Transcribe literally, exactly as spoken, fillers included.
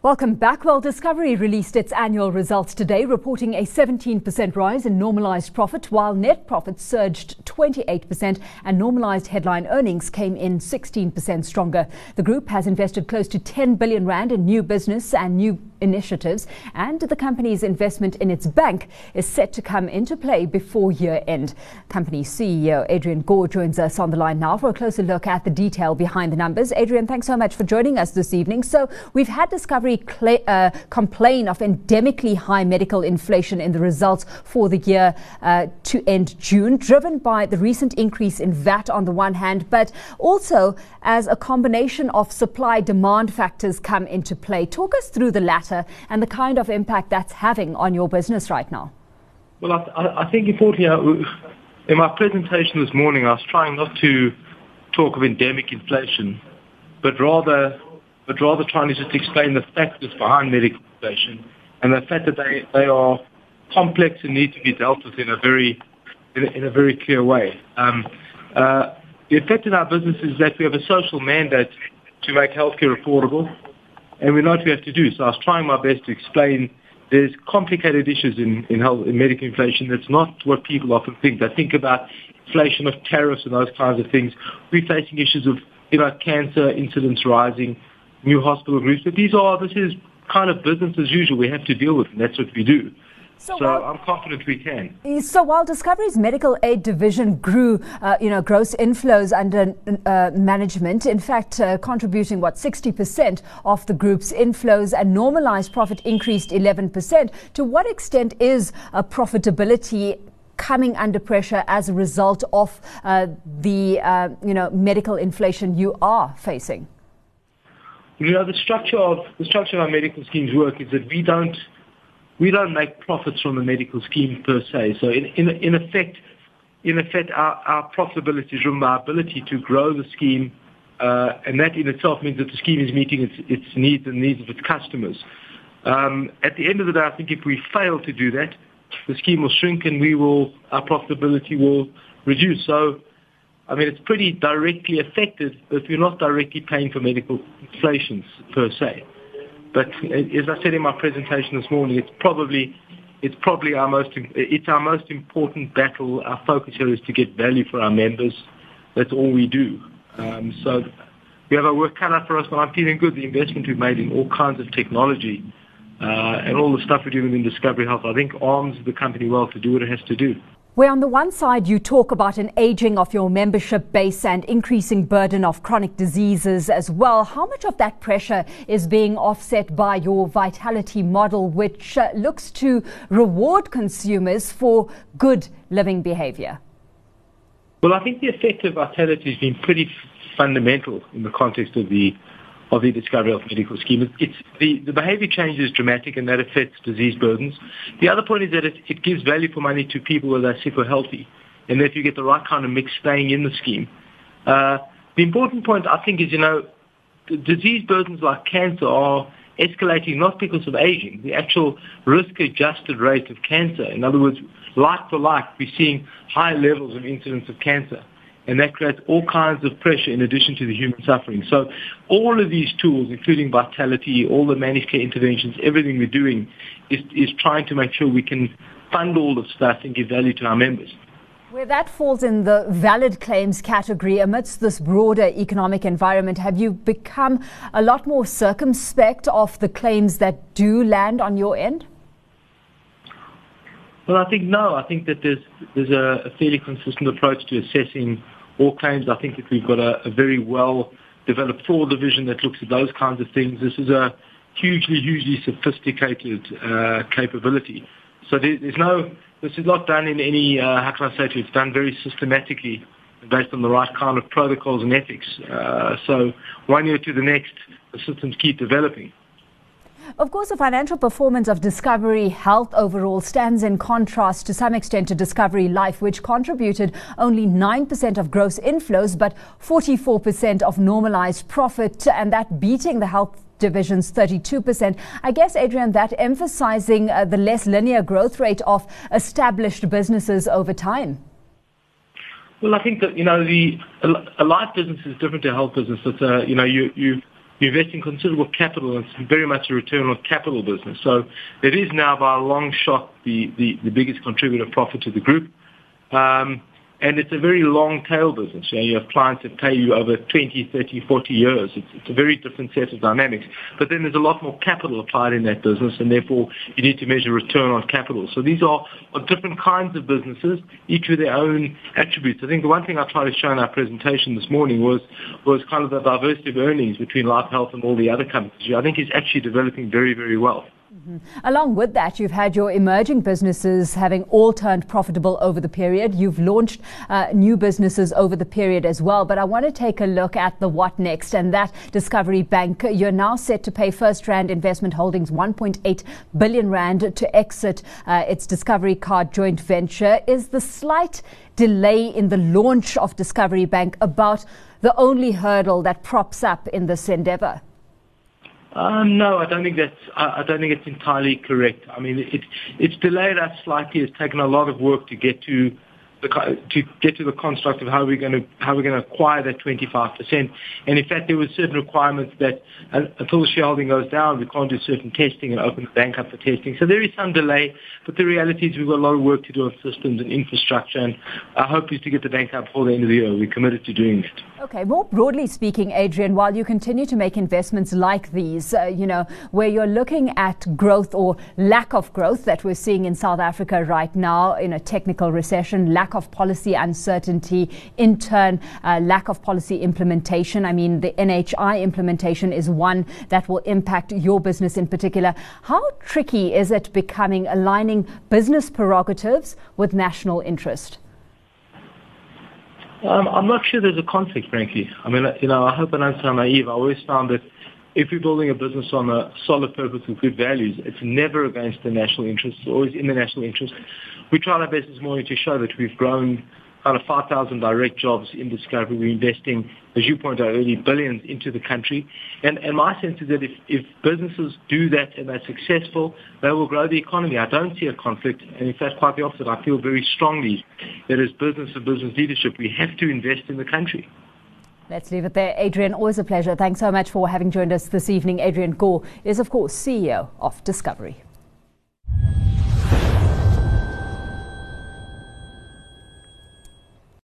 Welcome back. Well, Discovery released its annual results today, reporting a seventeen percent rise in normalised profit, while net profit surged twenty-eight percent and normalised headline earnings came in sixteen percent stronger. The group has invested close to ten billion rand in new business and new initiatives, and the company's investment in its bank is set to come into play before year end. Company C E O Adrian Gore joins us on the line now for a closer look at the detail behind the numbers. Adrian, thanks so much for joining us this evening. So we've had Discovery Cl- uh, complain of endemically high medical inflation in the results for the year uh, to end June, driven by the recent increase in V A T on the one hand, but also as a combination of supply-demand factors come into play. Talk us through the latter and the kind of impact that's having on your business right now. Well, I, I think importantly, in my presentation this morning, I was trying not to talk of endemic inflation, but rather but rather trying to just explain the factors behind medical inflation and the fact that they, they are complex and need to be dealt with in a very in a, in a very clear way. Um, uh, the effect in our business is that we have a social mandate to make healthcare affordable, and we know what we have to do. So I was trying my best to explain there's complicated issues in, in, health, in medical inflation. That's not what people often think. They think about inflation of tariffs and those kinds of things. We're facing issues of, you know, cancer incidence rising, new hospital groups, but these are, this is kind of business as usual. We have to deal with it, and that's what we do. So, so while, I'm confident we can. So while Discovery's medical aid division grew, uh, you know, gross inflows under uh, management, in fact, uh, contributing, what, sixty percent of the group's inflows, and normalised profit increased eleven percent. To what extent is uh, profitability coming under pressure as a result of uh, the, uh, you know, medical inflation you are facing? You know, the structure of the structure of our medical schemes work is that we don't we don't make profits from the medical scheme per se. So in in, in effect, in effect, our, our profitability is from our ability to grow the scheme, uh, and that in itself means that the scheme is meeting its its needs and needs of its customers. Um, at the end of the day, I think if we fail to do that, the scheme will shrink and we will our profitability will reduce. So, I mean, it's pretty directly affected, but we're not directly paying for medical inflation per se. But as I said in my presentation this morning, it's probably it's probably our most it's our most important battle. Our focus here is to get value for our members. That's all we do. Um, so we have our work cut out for us, but I'm feeling good. The investment we've made in all kinds of technology uh, and all the stuff we're doing in Discovery Health, I think, arms the company well to do what it has to do. Where on the one side you talk about an aging of your membership base and increasing burden of chronic diseases as well, how much of that pressure is being offset by your Vitality model, which uh, looks to reward consumers for good living behaviour? Well, I think the effect of Vitality has been pretty f- fundamental in the context of the of the Discovery Health medical scheme. It's the, the behaviour change is dramatic, and that affects disease burdens. The other point is that it, it gives value for money to people whether they're sick or healthy, and that you get the right kind of mix staying in the scheme. Uh, the important point, I think, is, you know, disease burdens like cancer are escalating not because of aging. The actual risk-adjusted rate of cancer, in other words, like for like, we're seeing high levels of incidence of cancer. And that creates all kinds of pressure in addition to the human suffering. So all of these tools, including Vitality, all the managed care interventions, everything we're doing is, is trying to make sure we can fund all the stuff and give value to our members. Where that falls in the valid claims category, amidst this broader economic environment, have you become a lot more circumspect of the claims that do land on your end? Well, I think no. I think that there's there's a, a fairly consistent approach to assessing all claims. I think that we've got a, a very well-developed fraud division that looks at those kinds of things. This is a hugely, hugely sophisticated uh, capability. So there, there's no, this is not done in any, uh, how can I say to you, it's done very systematically based on the right kind of protocols and ethics. Uh, so one year to the next, the systems keep developing. Of course, the financial performance of Discovery Health overall stands in contrast to some extent to Discovery Life, which contributed only nine percent of gross inflows, but forty-four percent of normalised profit, and that beating the health division's thirty-two percent. I guess, Adrian, that emphasising uh, the less linear growth rate of established businesses over time. Well, I think that, you know, the a life business is different to a health business. It's, uh, you know, you, you you're investing considerable capital, and it's very much a return on capital business. So it is now by a long shot the, the, the biggest contributor of profit to the group. Um, and it's a very long tail business. You know, you have clients that pay you over twenty, thirty, forty years. It's, it's a very different set of dynamics. But then there's a lot more capital applied in that business, and therefore you need to measure return on capital. So these are, are different kinds of businesses, each with their own attributes. I think the one thing I tried to show in our presentation this morning was, was kind of the diversity of earnings between Life Health and all the other companies. I think it's actually developing very, very well. Mm-hmm. Along with that, you've had your emerging businesses having all turned profitable over the period. You've launched uh, new businesses over the period as well. But I want to take a look at the what next, and that Discovery Bank. You're now set to pay First Rand Investment Holdings one point eight billion rand to exit uh, its Discovery Card joint venture. Is the slight delay in the launch of Discovery Bank about the only hurdle that props up in this endeavour? Um, no, I don't think that's. I, I don't think it's entirely correct. I mean, it, it's delayed us slightly. It's taken a lot of work to get to the to get to the construct of how we're going to how we're going to acquire that twenty-five percent. And in fact, there were certain requirements that uh, until the shareholding goes down, we can't do certain testing and open the bank up for testing. So there is some delay, but the reality is we've got a lot of work to do on systems and infrastructure. And our hope is to get the bank up before the end of the year. We're committed to doing it. Okay, more broadly speaking, Adrian, while you continue to make investments like these, uh, you know, where you're looking at growth or lack of growth that we're seeing in South Africa right now in a technical recession, lack of policy uncertainty, in turn, uh, lack of policy implementation. I mean, the N H I implementation is one that will impact your business in particular. How tricky is it becoming aligning business prerogatives with national interest? Um, I'm not sure there's a conflict, frankly. I mean, you know, I hope I don't sound naive. I always found that if we're building a business on a solid purpose with good values, it's never against the national interest. It's always in the national interest. We try our best this morning to show that we've grown kind of five thousand direct jobs in Discovery. We're investing, as you pointed out earlier, billions into the country. And, and my sense is that if, if businesses do that and they're successful, they will grow the economy. I don't see a conflict. And in fact, quite the opposite. I feel very strongly that as business and business leadership, we have to invest in the country. Let's leave it there. Adrian, always a pleasure. Thanks so much for having joined us this evening. Adrian Gore is, of course, C E O of Discovery.